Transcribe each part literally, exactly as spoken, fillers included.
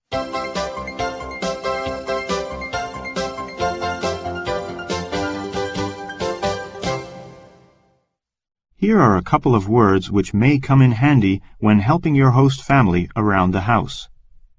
Here are a couple of words which may come in handy when helping your host family around the house.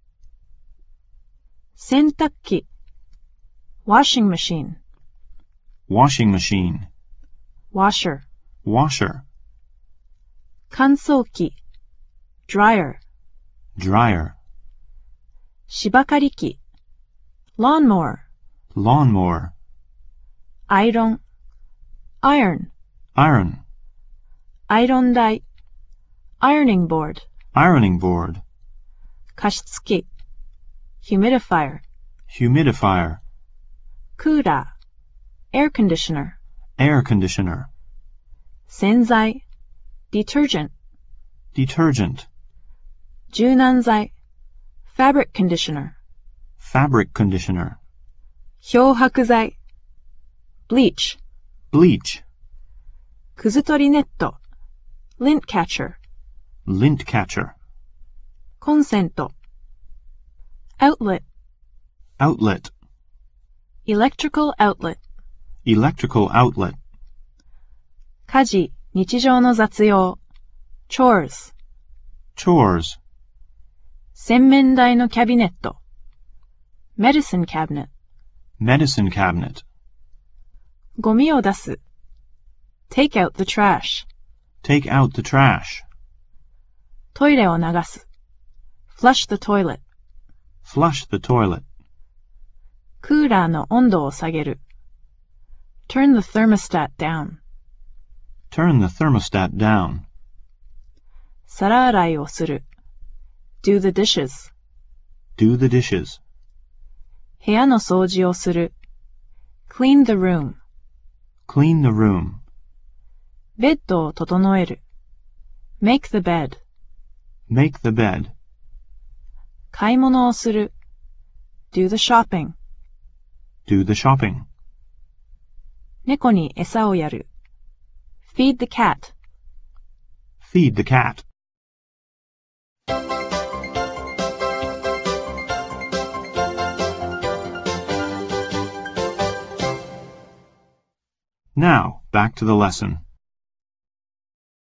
洗濯機 washing machine, Washing machine, washer, washer, 乾燥機 dryer, dryer, 芝刈り機 lawnmower, lawnmower, アイロン iron, iron, アイロン台 ironing board, ironing board, 加湿器 humidifier, humidifier, クーラー air conditioner, air conditioner, 洗剤 detergent, detergent, 柔軟剤 fabric conditioner, fabric conditioner, 漂白剤 bleach, bleach, くず取りネット lint catcher, lint catcher, コンセント outlet, outlet, electrical outlet, electrical outlet, 家事日常の雑用 chores, chores, 洗面台のキャビネット medicine cabinet, medicine cabinet, ゴミを出す take out the trash, take out the trash, トイレを流す flush the toilet, flush the toilet, クーラーの温度を下げる turn the thermostat down, turn the thermostat down, 皿洗いをする do the dishes, do the dishes, 部屋の掃除をする clean the room, clean the room, ベッドを整える make the bed, make the bed, 買い物をする do the shopping, do the shopping, 猫に餌をやる feed the cat, feed the cat. Now, back to the lesson.